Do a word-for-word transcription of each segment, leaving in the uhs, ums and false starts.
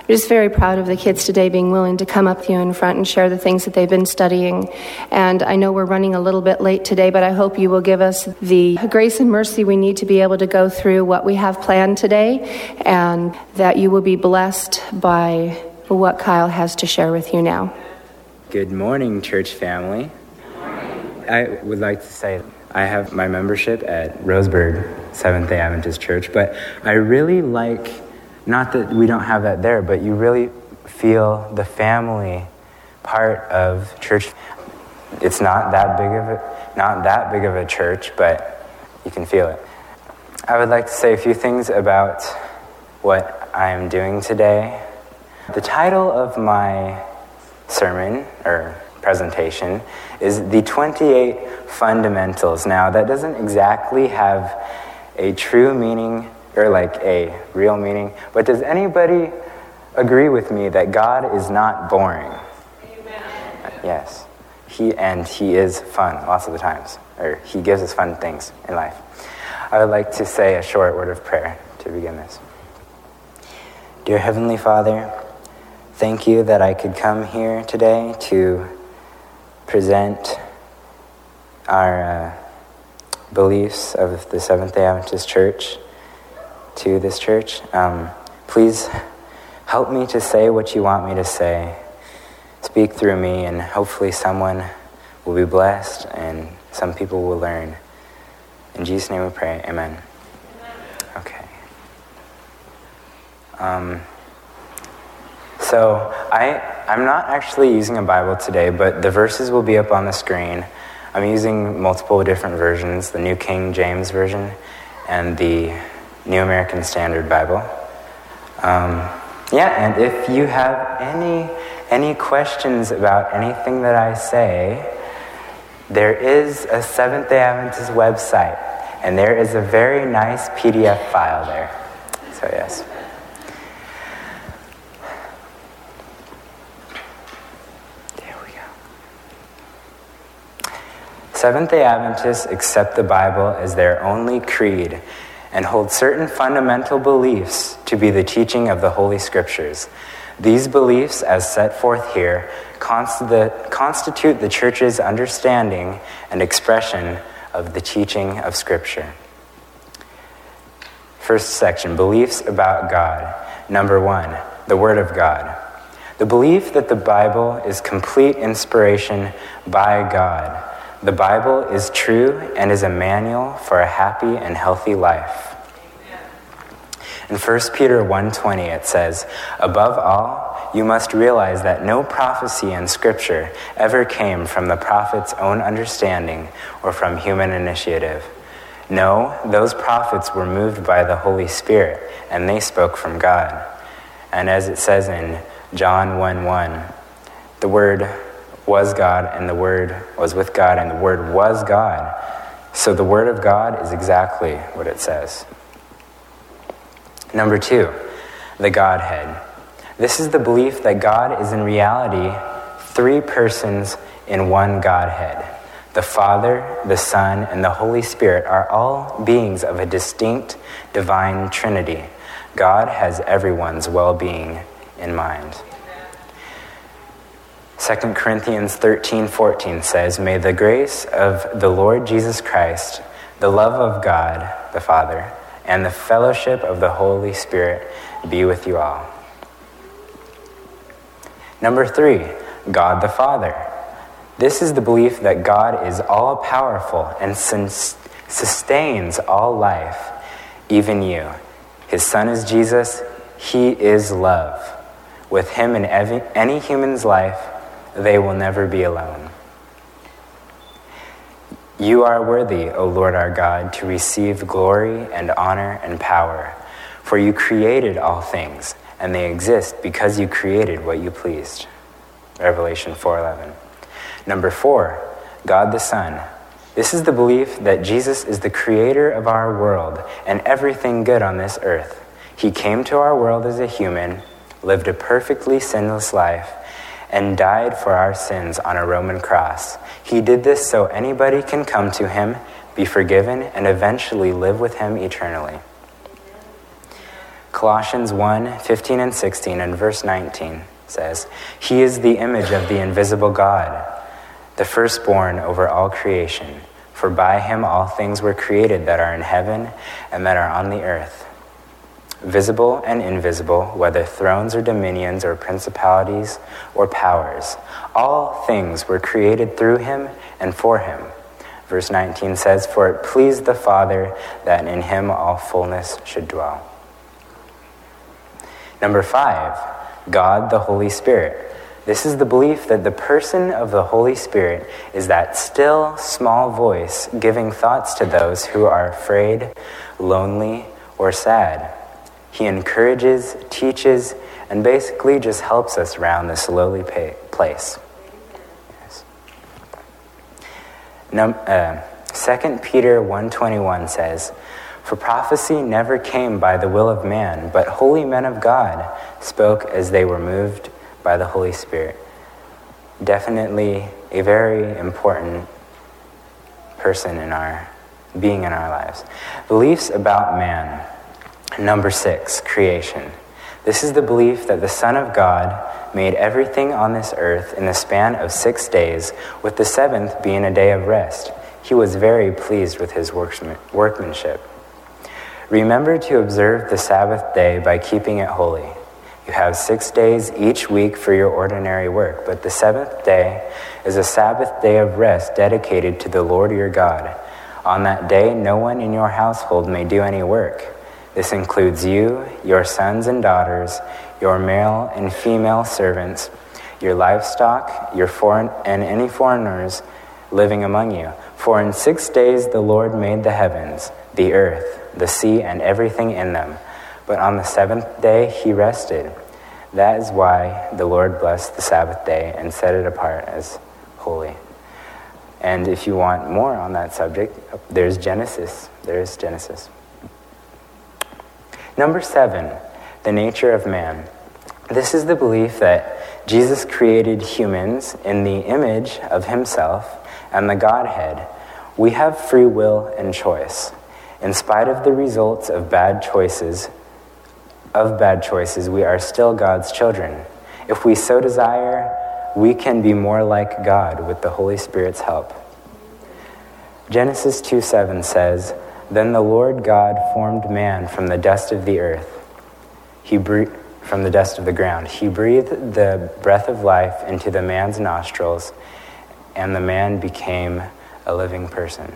just very proud of the kids today being willing to come up to you in front and share the things that they've been studying. And I know we're running a little bit late today, but I hope you will give us the grace and mercy we need to be able to go through what we have planned today, and that you will be blessed by what Kyle has to share with you now. Good morning, church family. Good morning. I would like to say I have my membership at Roseburg Seventh-day Adventist Church, but I really like, not that we don't have that there, but you really feel the family part of church. It's not that big of a, not that big of a church, but you can feel it. I would like to say a few things about what I am doing today. The title of my sermon, or presentation, is The twenty-eight Fundamentals. Now, that doesn't exactly have a true meaning, or like a real meaning, but does anybody agree with me that God is not boring? Amen. Yes. He and He is fun lots of the times, or He gives us fun things in life. I would like to say a short word of prayer to begin this. Dear Heavenly Father, thank you that I could come here today to present our uh, beliefs of the Seventh-day Adventist Church to this church. Um, please help me to say what you want me to say. Speak through me, and hopefully someone will be blessed and some people will learn. In Jesus' name we pray, amen. Okay. Um, so I, I'm not actually using a Bible today, but the verses will be up on the screen. I'm using multiple different versions, the New King James Version and the New American Standard Bible. Um, yeah, and if you have any any questions about anything that I say, there is a Seventh-day Adventist website, and there is a very nice P D F file there. So yes. There we go. Seventh-day Adventists accept the Bible as their only creed and hold certain fundamental beliefs to be the teaching of the Holy Scriptures. These beliefs, as set forth here, constitute the Church's understanding and expression of the teaching of Scripture. First section, beliefs about God. Number one, the Word of God. The belief that the Bible is complete inspiration by God. The Bible is true and is a manual for a happy and healthy life. In First Peter one twenty it says, above all, you must realize that no prophecy in Scripture ever came from the prophet's own understanding or from human initiative. No, those prophets were moved by the Holy Spirit, and they spoke from God. And as it says in John one one, the Word was God, and the Word was with God, and the Word was God. So the Word of God is exactly what it says. Number two, the Godhead. This is the belief that God is in reality three persons in one Godhead. The Father, the Son, and the Holy Spirit are all beings of a distinct divine Trinity. God has everyone's well-being in mind. Second Corinthians thirteen fourteen says, may the grace of the Lord Jesus Christ, the love of God the Father, and the fellowship of the Holy Spirit be with you all. Number three, God the Father. This is the belief that God is all-powerful and sustains all life, even you. His Son is Jesus. He is love. With him in any human's life, they will never be alone. You are worthy, O Lord our God, to receive glory and honor and power, for you created all things, and they exist because you created what you pleased. Revelation four eleven. Number four, God the Son. This is the belief that Jesus is the creator of our world and everything good on this earth. He came to our world as a human, lived a perfectly sinless life, and died for our sins on a Roman cross. He did this so anybody can come to him, be forgiven, and eventually live with him eternally. Colossians one, fifteen and sixteen and verse nineteen says, "He is the image of the invisible God, the firstborn over all creation. For by him all things were created that are in heaven and that are on the earth, visible and invisible, whether thrones or dominions or principalities or powers. All things were created through him and for him." Verse nineteen says, "For it pleased the Father that in him all fullness should dwell." Number five, God the Holy Spirit. This is the belief that the person of the Holy Spirit is that still, small voice giving thoughts to those who are afraid, lonely, or sad. He encourages, teaches, and basically just helps us around this lowly pa- place. Yes. Num- uh, Second Peter one twenty-one says, "For prophecy never came by the will of man, but holy men of God spoke as they were moved by the Holy Spirit." Definitely a very important person in our being in our lives. Beliefs about man. Number six, creation. This is the belief that the Son of God made everything on this earth in the span of six days, with the seventh being a day of rest. He was very pleased with his workmanship. Remember to observe the Sabbath day by keeping it holy. You have six days each week for your ordinary work, but the seventh day is a Sabbath day of rest dedicated to the Lord your God. On that day, no one in your household may do any work. This includes you, your sons and daughters, your male and female servants, your livestock, your foreign and any foreigners living among you. For in six days the Lord made the heavens, the earth, the sea, and everything in them. But on the seventh day he rested. That is why the Lord blessed the Sabbath day and set it apart as holy. And if you want more on that subject, there's Genesis. There is Genesis. Number seven, the nature of man. This is the belief that Jesus created humans in the image of himself and the Godhead. We have free will and choice. In spite of the results of bad choices, of bad choices, we are still God's children. If we so desire, we can be more like God with the Holy Spirit's help. Genesis two seven says, "Then the Lord God formed man from the dust of the earth. He breathed from the dust of the ground. He breathed the breath of life into the man's nostrils, and the man became a living person."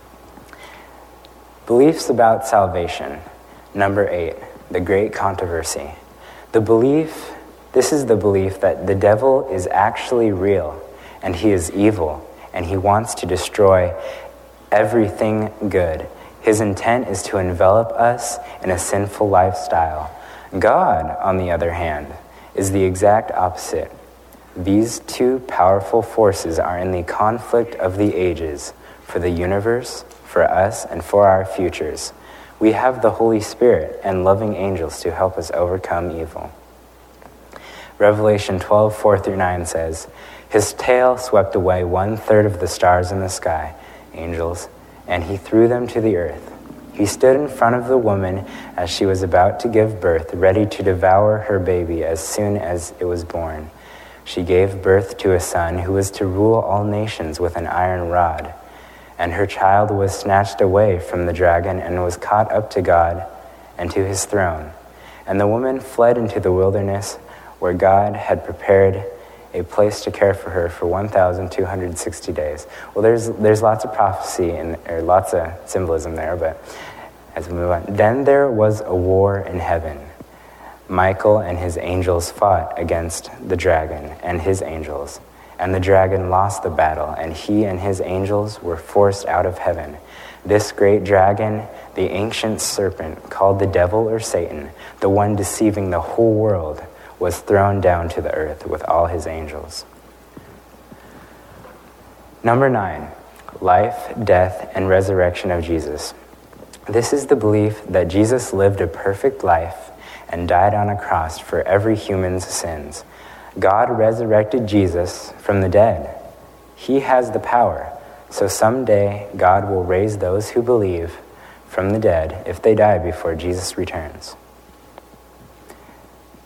Beliefs about salvation. Number eight, the great controversy. The belief, this is the belief that the devil is actually real, and he is evil, and he wants to destroy everything good. His intent is to envelop us in a sinful lifestyle. God, on the other hand, is the exact opposite. These two powerful forces are in the conflict of the ages, for the universe, for us, and for our futures. We have the Holy Spirit and loving angels to help us overcome evil. Revelation twelve, four through nine says, "His tail swept away one-third of the stars in the sky, angels, and he threw them to the earth. He stood in front of the woman as she was about to give birth, ready to devour her baby as soon as it was born. She gave birth to a son who was to rule all nations with an iron rod. And her child was snatched away from the dragon and was caught up to God and to his throne. And the woman fled into the wilderness where God had prepared a place to care for her for one thousand two hundred sixty days. Well, there's there's lots of prophecy and or lots of symbolism there, but as we move on. Then there was a war in heaven. Michael and his angels fought against the dragon and his angels. And the dragon lost the battle, and he and his angels were forced out of heaven. This great dragon, the ancient serpent, called the devil or Satan, the one deceiving the whole world, was thrown down to the earth with all his angels." Number nine, life, death, and resurrection of Jesus. This is the belief that Jesus lived a perfect life and died on a cross for every human's sins. God resurrected Jesus from the dead. He has the power, so someday God will raise those who believe from the dead if they die before Jesus returns.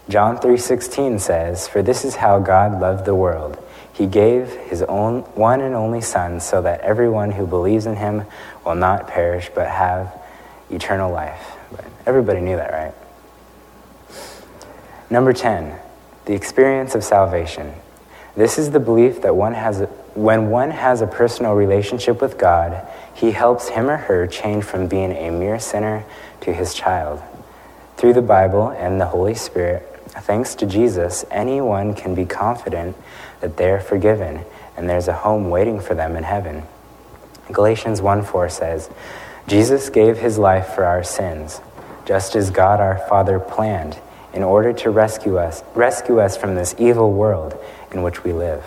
John three sixteen says, "For this is how God loved the world. He gave his own one and only Son so that everyone who believes in him will not perish but have eternal life." But everybody knew that, right? Number ten, the experience of salvation. This is the belief that one has a, when one has a personal relationship with God, he helps him or her change from being a mere sinner to his child. Through the Bible and the Holy Spirit, thanks to Jesus, anyone can be confident that they are forgiven and there's a home waiting for them in heaven. Galatians one four says, "Jesus gave his life for our sins, just as God our Father planned, in order to rescue us, rescue us from this evil world in which we live."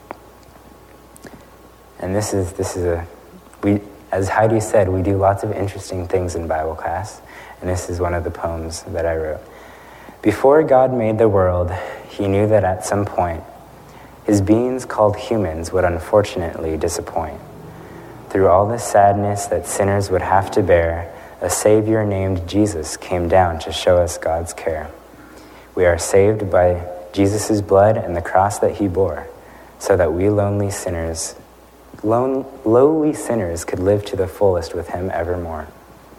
And this is this is a we as Heidi said, we do lots of interesting things in Bible class, and this is one of the poems that I wrote. Before God made the world, he knew that at some point his beings called humans would unfortunately disappoint. Through all the sadness that sinners would have to bear, a Savior named Jesus came down to show us God's care. We are saved by Jesus' blood and the cross that he bore, so that we lonely sinners, lone, lowly sinners could live to the fullest with him evermore.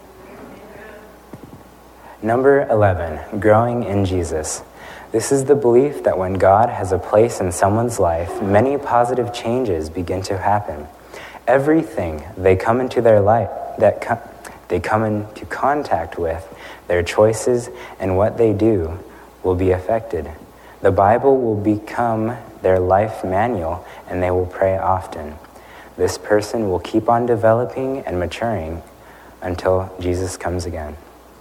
Number eleven, growing in Jesus. This is the belief that when God has a place in someone's life, many positive changes begin to happen. Everything they come into their life, that co- they come into contact with, their choices and what they do, will be affected. The Bible will become their life manual, and they will pray often. This person will keep on developing and maturing until Jesus comes again.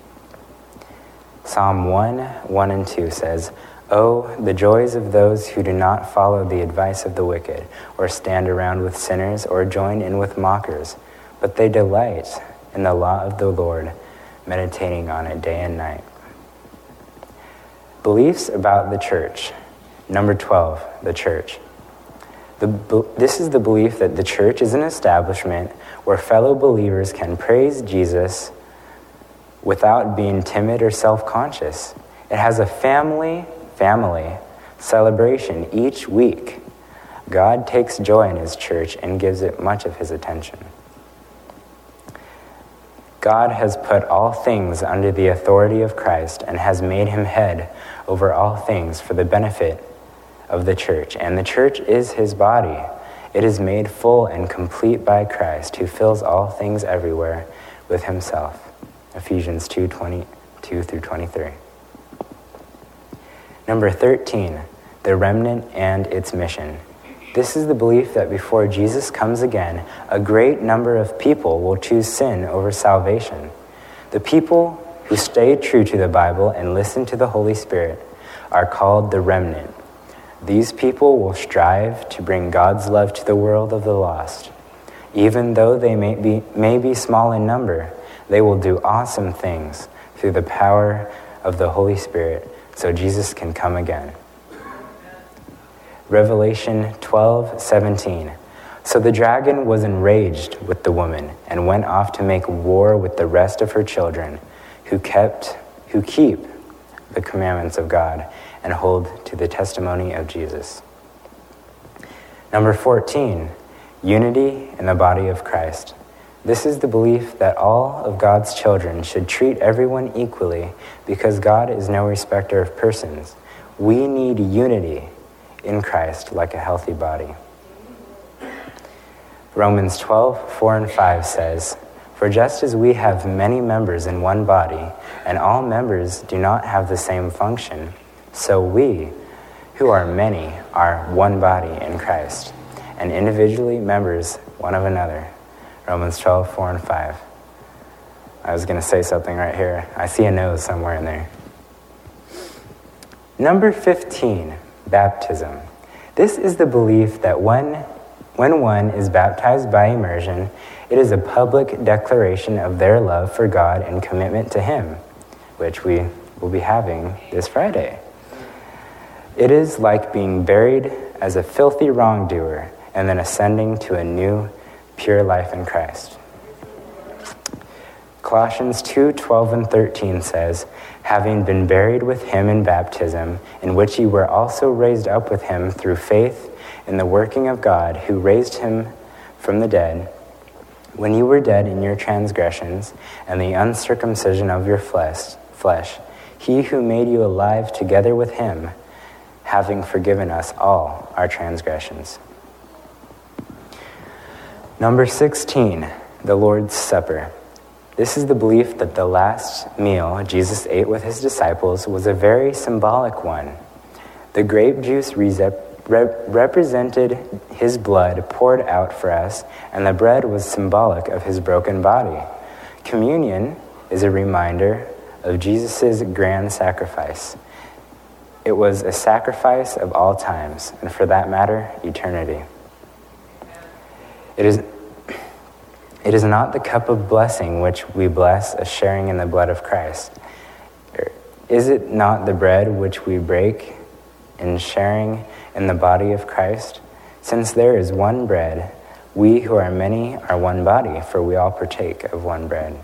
Psalm one, one and two says, "Oh, the joys of those who do not follow the advice of the wicked, or stand around with sinners, or join in with mockers, but they delight in the law of the Lord, meditating on it day and night." Beliefs about the church. Number twelve, the church. The, this is the belief that the church is an establishment where fellow believers can praise Jesus without being timid or self-conscious. It has a family, family celebration each week. God takes joy in his church and gives it much of his attention. God has put all things under the authority of Christ and has made him head over all things for the benefit of the church. And the church is his body. It is made full and complete by Christ, who fills all things everywhere with himself. Ephesians two, twenty-two through twenty-three. Number thirteen, the remnant and its mission. This is the belief that before Jesus comes again, a great number of people will choose sin over salvation. The people who stay true to the Bible and listen to the Holy Spirit are called the remnant. These people will strive to bring God's love to the world of the lost. Even though they may be, may be small in number, they will do awesome things through the power of the Holy Spirit so Jesus can come again. Revelation twelve seventeen. So the dragon was enraged with the woman and went off to make war with the rest of her children who kept who keep the commandments of God and hold to the testimony of Jesus. Number fourteen, unity in the body of Christ. This is the belief that all of God's children should treat everyone equally because God is no respecter of persons. We need unity in Christ like a healthy body. Romans twelve, four and five says, "For just as we have many members in one body, and all members do not have the same function, so we, who are many, are one body in Christ, and individually members one of another." Romans twelve, four and five. I was going to say something right here. I see a nose somewhere in there. Number fifteen, baptism. This is the belief that when, when one is baptized by immersion, it is a public declaration of their love for God and commitment to him, which we will be having this Friday. It is like being buried as a filthy wrongdoer and then ascending to a new, pure life in Christ. Colossians two twelve and thirteen says, having been buried with him in baptism, in which ye were also raised up with him through faith in the working of God, who raised him from the dead, when you were dead in your transgressions and the uncircumcision of your flesh, flesh, he who made you alive together with him, having forgiven us all our transgressions. Number sixteen, the Lord's Supper. This is the belief that the last meal Jesus ate with his disciples was a very symbolic one. The grape juice rep- rep- represented his blood poured out for us, and the bread was symbolic of his broken body. Communion is a reminder of Jesus' grand sacrifice. It was a sacrifice of all times, and for that matter, eternity. It is It is not the cup of blessing which we bless as sharing in the blood of Christ. Is it not the bread which we break in sharing in the body of Christ? Since there is one bread, we who are many are one body, for we all partake of one bread.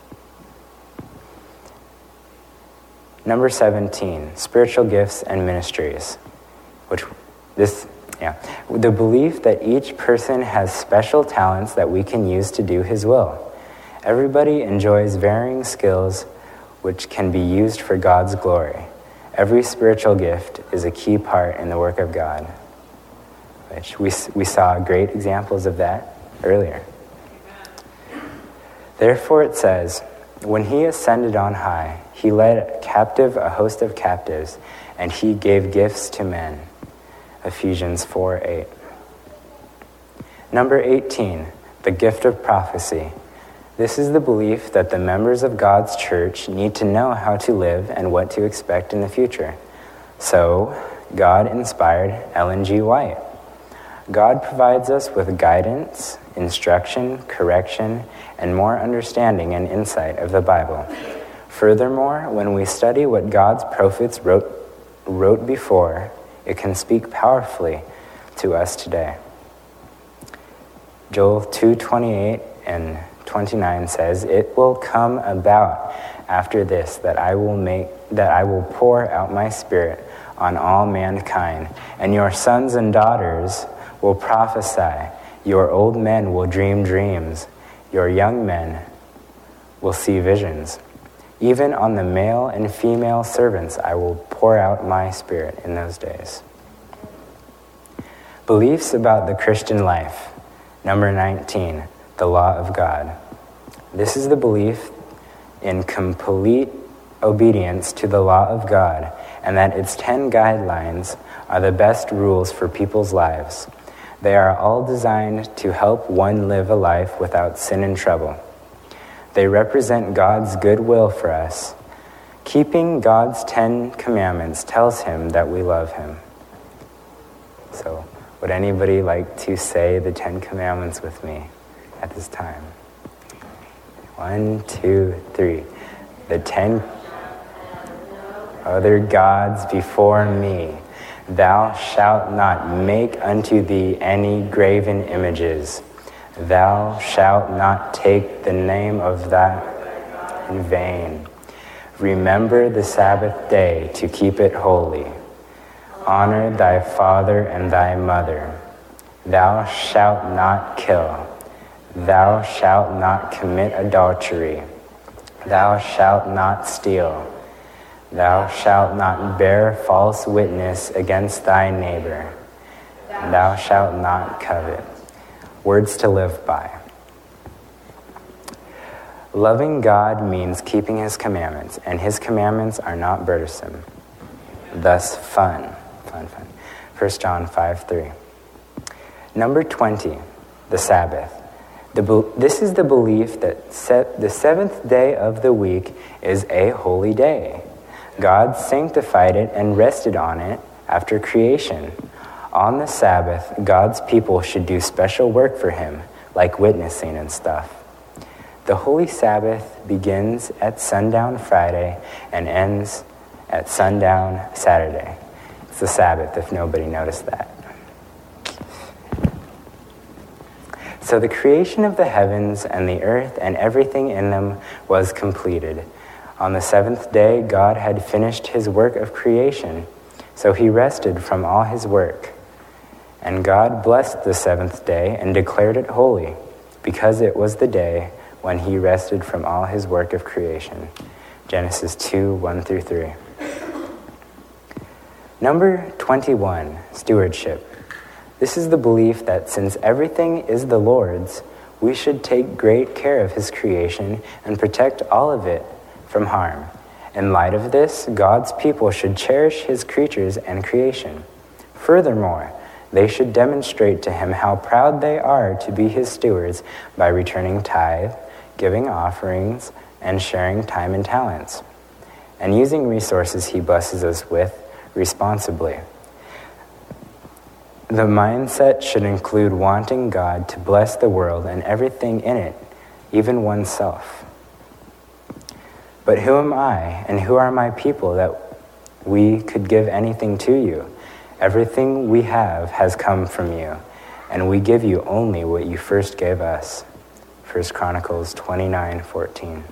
Number seventeen, spiritual gifts and ministries, which this Yeah, the belief that each person has special talents that we can use to do his will. Everybody enjoys varying skills which can be used for God's glory. Every spiritual gift is a key part in the work of God, which we, we saw great examples of that earlier. Therefore it says, when he ascended on high, he led captive a host of captives, and he gave gifts to men. Ephesians four eight. Number eighteen, the gift of prophecy. This is the belief that the members of God's church need to know how to live and what to expect in the future. So, God inspired Ellen G. White. God provides us with guidance, instruction, correction, and more understanding and insight of the Bible. Furthermore, when we study what God's prophets wrote, wrote before, it can speak powerfully to us today. Joel two twenty-eight and twenty-nine says, it will come about after this that I will make that I will pour out my spirit on all mankind, and your sons and daughters will prophesy, your old men will dream dreams, your young men will see visions. Even on the male and female servants I will pour out my spirit in those days. Beliefs about the Christian life. Number nineteen, the law of God. This is the belief in complete obedience to the law of God, and that its ten guidelines are the best rules for people's lives. They are all designed to help one live a life without sin and trouble. They represent God's goodwill for us. Keeping God's Ten Commandments tells him that we love him. So, would anybody like to say the Ten Commandments with me at this time? One, two, three. The ten other gods before me. Thou shalt not make unto thee any graven images. Thou shalt not take the name of that in vain. Remember the Sabbath day to keep it holy. Honor thy father and thy mother. Thou shalt not kill. Thou shalt not commit adultery. Thou shalt not steal. Thou shalt not bear false witness against thy neighbor. Thou shalt not covet. Words to live by. Loving God means keeping his commandments, and his commandments are not burdensome. Thus, fun. Fun, fun. First John five three. Number twenty, the Sabbath. The, this is the belief that se- the seventh day of the week is a holy day. God sanctified it and rested on it after creation. On the Sabbath, God's people should do special work for him, like witnessing and stuff. The Holy Sabbath begins at sundown Friday and ends at sundown Saturday. It's the Sabbath, if nobody noticed that. So the creation of the heavens and the earth and everything in them was completed. On the seventh day, God had finished his work of creation, so he rested from all his work. And God blessed the seventh day and declared it holy, because it was the day when he rested from all his work of creation. Genesis two, one through three. Number twenty-one, stewardship. This is the belief that since everything is the Lord's, we should take great care of his creation and protect all of it from harm. In light of this, God's people should cherish his creatures and creation. Furthermore, they should demonstrate to him how proud they are to be his stewards by returning tithe, giving offerings, and sharing time and talents, and using resources he blesses us with responsibly. The mindset should include wanting God to bless the world and everything in it, even oneself. But who am I, and who are my people that we could give anything to you? Everything we have has come from you, and we give you only what you first gave us. First Chronicles twenty-nine fourteen.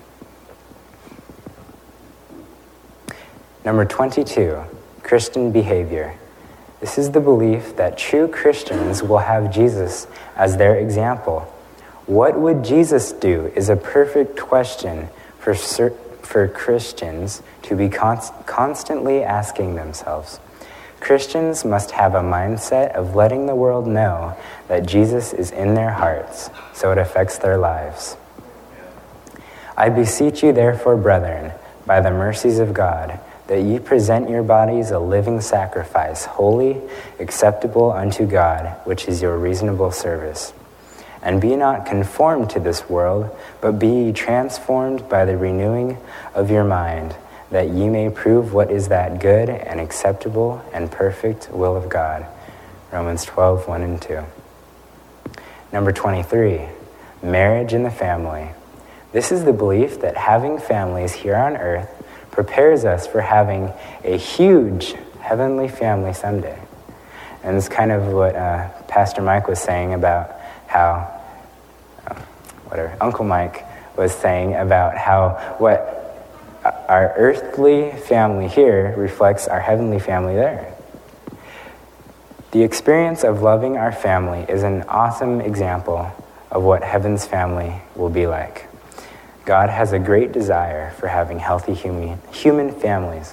Number twenty-two, Christian behavior. This is the belief that true Christians will have Jesus as their example. What would Jesus do is a perfect question for for Christians to be const- constantly asking themselves. Christians must have a mindset of letting the world know that Jesus is in their hearts, so it affects their lives. I beseech you, therefore, brethren, by the mercies of God, that ye present your bodies a living sacrifice, holy, acceptable unto God, which is your reasonable service. And be not conformed to this world, but be ye transformed by the renewing of your mind, that ye may prove what is that good and acceptable and perfect will of God. Romans twelve, one and two. Number twenty-three, marriage in the family. This is the belief that having families here on earth prepares us for having a huge heavenly family someday. And it's kind of what uh, Pastor Mike was saying about how, uh, whatever, Uncle Mike was saying about how what our earthly family here reflects our heavenly family there. The experience of loving our family is an awesome example of what heaven's family will be like. God has a great desire for having healthy human, human families.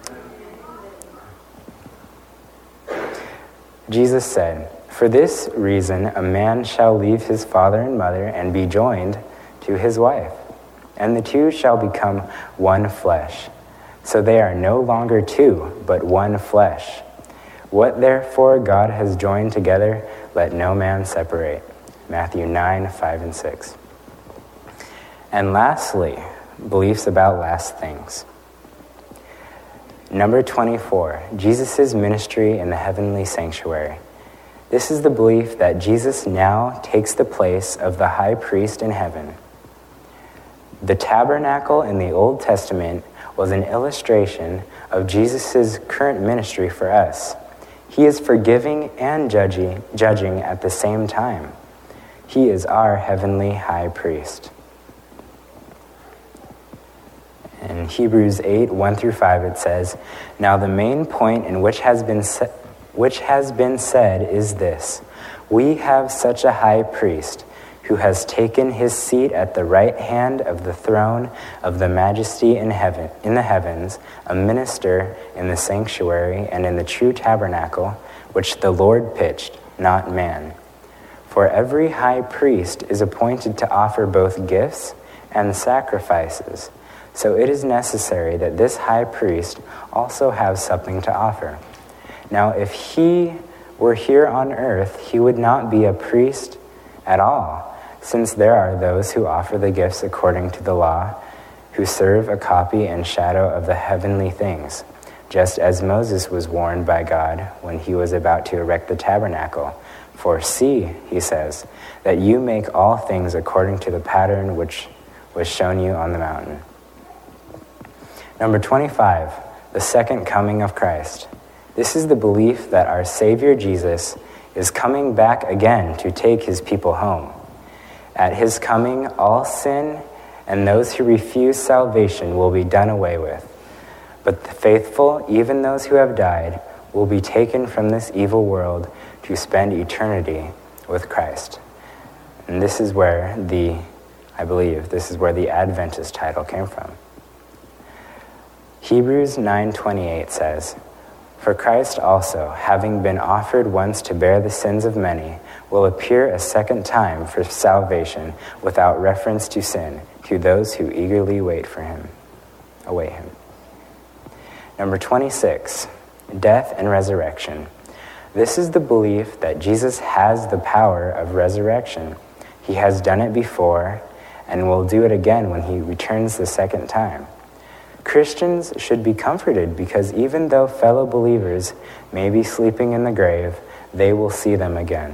Jesus said, "For this reason a man shall leave his father and mother and be joined to his wife, and the two shall become one flesh. So they are no longer two, but one flesh. What therefore God has joined together, let no man separate." Matthew nine, five and six. And lastly, beliefs about last things. Number twenty-four, Jesus' ministry in the heavenly sanctuary. This is the belief that Jesus now takes the place of the high priest in heaven. The tabernacle in the Old Testament was an illustration of Jesus' current ministry for us. He is forgiving and judging, judging at the same time. He is our heavenly high priest. In Hebrews eight, one through five, it says, "Now the main point in which has been se- which has been said is this: we have such a high priest who has taken his seat at the right hand of the throne of the majesty in heaven, in the heavens, a minister in the sanctuary and in the true tabernacle, which the Lord pitched, not man. For every high priest is appointed to offer both gifts and sacrifices. So it is necessary that this high priest also have something to offer. Now, if he were here on earth, he would not be a priest at all, since there are those who offer the gifts according to the law, who serve a copy and shadow of the heavenly things, just as Moses was warned by God when he was about to erect the tabernacle. For see, he says, that you make all things according to the pattern which was shown you on the mountain." Number twenty-five, the second coming of Christ. This is the belief that our Savior Jesus is coming back again to take his people home. At his coming, all sin and those who refuse salvation will be done away with. But the faithful, even those who have died, will be taken from this evil world to spend eternity with Christ. And this is where the, I believe, this is where the Adventist title came from. Hebrews nine twenty-eight says, "For Christ also, having been offered once to bear the sins of many, will appear a second time for salvation without reference to sin, to those who eagerly wait for him, await him." Number twenty-six, death and resurrection. This is the belief that Jesus has the power of resurrection. He has done it before and will do it again when he returns the second time. Christians should be comforted because even though fellow believers may be sleeping in the grave, they will see them again.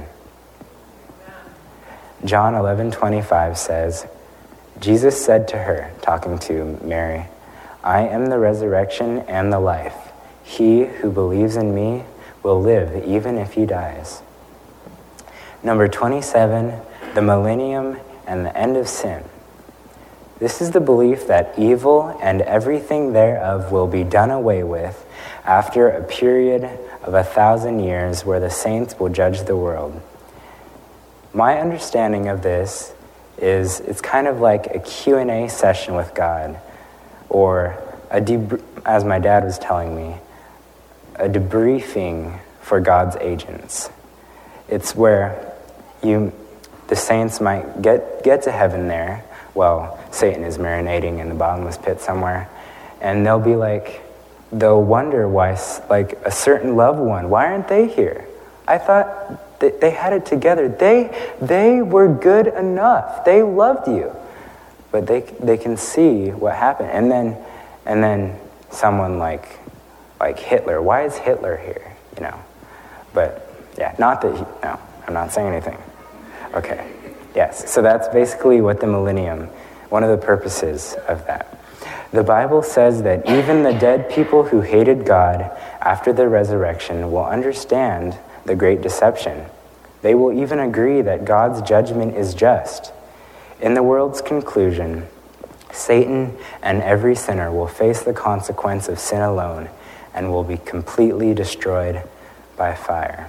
John eleven twenty-five says, Jesus said to her, talking to Mary, "I am the resurrection and the life. He who believes in me will live even if he dies." Number twenty-seven, the millennium and the end of sin. This is the belief that evil and everything thereof will be done away with after a period of a thousand years where the saints will judge the world. My understanding of this is it's kind of like a Q and A session with God, or a debr- as my dad was telling me, a debriefing for God's agents. It's where you, the saints might get, get to heaven there. Well, Satan is marinating in the bottomless pit somewhere, and they'll be like, they'll wonder why, like, a certain loved one, why aren't they here? I thought that they had it together. They they were good enough. They loved you, but they they can see what happened. And then and then someone like like Hitler. Why is Hitler here? You know, but yeah, not that he, no, I'm not saying anything. Okay. Yes, so that's basically what the millennium, one of the purposes of that. The Bible says that even the dead people who hated God after the resurrection will understand the great deception. They will even agree that God's judgment is just. In the world's conclusion, Satan and every sinner will face the consequence of sin alone and will be completely destroyed by fire.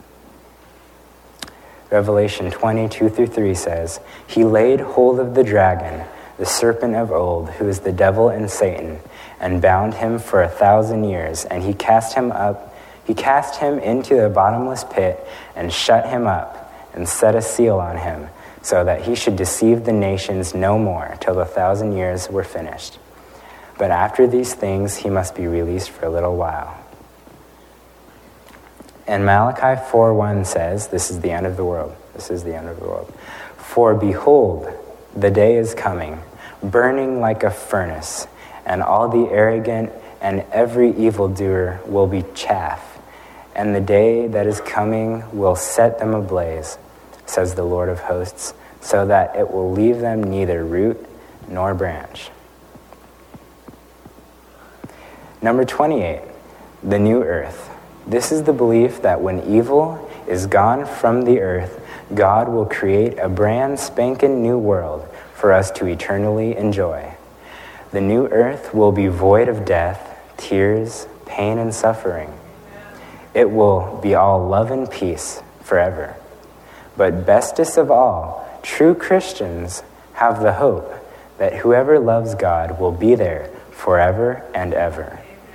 Revelation twenty-two through three says, "He laid hold of the dragon, the serpent of old, who is the devil and Satan, and bound him for a thousand years, and he cast him up, he cast him into the bottomless pit, and shut him up, and set a seal on him, so that he should deceive the nations no more, till the thousand years were finished. But after these things he must be released for a little while." And Malachi four one says, this is the end of the world. This is the end of the world. "For behold, the day is coming, burning like a furnace, and all the arrogant and every evildoer will be chaff, and the day that is coming will set them ablaze, says the Lord of hosts, so that it will leave them neither root nor branch." Number twenty-eight, the new earth. This is the belief that when evil is gone from the earth, God will create a brand spanking new world for us to eternally enjoy. The new earth will be void of death, tears, pain, and suffering. It will be all love and peace forever. But bestest of all, true Christians have the hope that whoever loves God will be there forever and ever.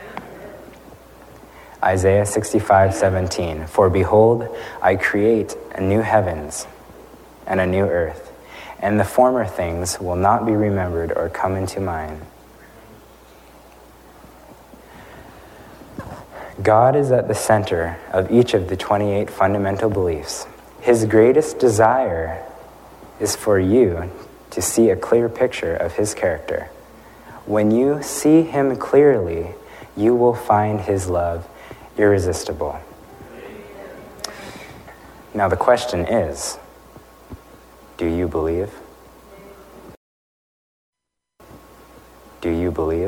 Isaiah sixty-five seventeen, "For behold, I create a new heavens and a new earth, and the former things will not be remembered or come into mind." God is at the center of each of the twenty-eight fundamental beliefs. His greatest desire is for you to see a clear picture of his character. When you see him clearly, you will find his love irresistible. Now the question is, do you believe? Do you believe?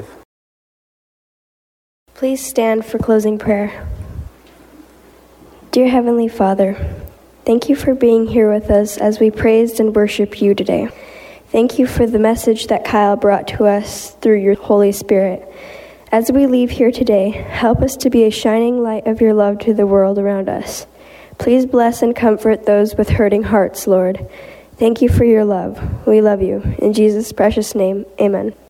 Please stand for closing prayer. Dear Heavenly Father, Thank you for being here with us as we praised and worship you today. Thank you for the message that Kyle brought to us through your Holy Spirit. As we leave here today, help us to be a shining light of your love to the world around us. Please bless and comfort those with hurting hearts, Lord. Thank you for your love. We love you. In Jesus' precious name, amen.